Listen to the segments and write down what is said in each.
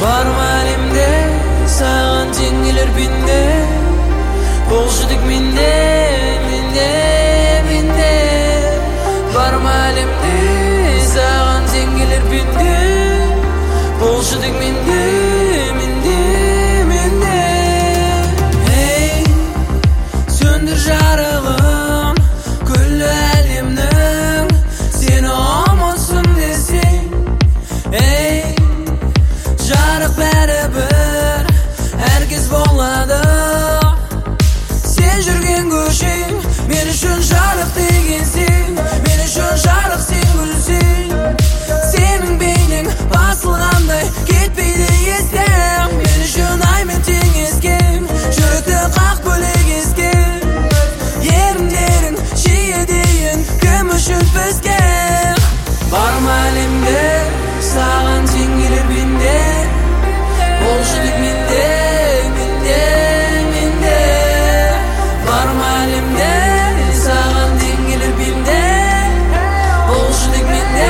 Barma elimde sağan tengiler binde, bolşudik minde. Barma elimde sağan tengiler binde, bolşudik minde. Hey, söndür jarığın küllü elimden, seni olmasın desin. Hey, jarık beraber herkes bolады. Sen жүрген көшең мен үшін жарық дегенсің, мен үшін жарық сен гүлсің. Сенің бейнең басылғандай кетпейді естен, мен үшін аймен теңескен жүректі қақ бөлек ескен. Еріндерің жиі дейін кім үшін піскен. Барма әлемде саған теңгелер бенде, болшыдық менде. Барма әлемде саған теңгелер бенде, болшыдық менде.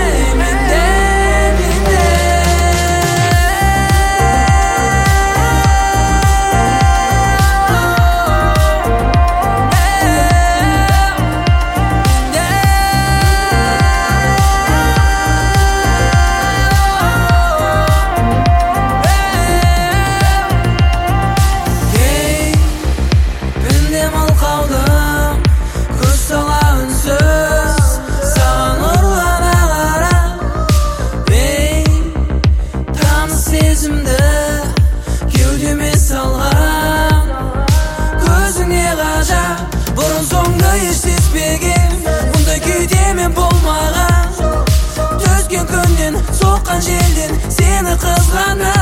Кеудеме салған көзіңе ғажап, бұрын соңды еш сезбеген мұндай күйде мен болмаған. Түскен күннен соққан желден сені қызғанам.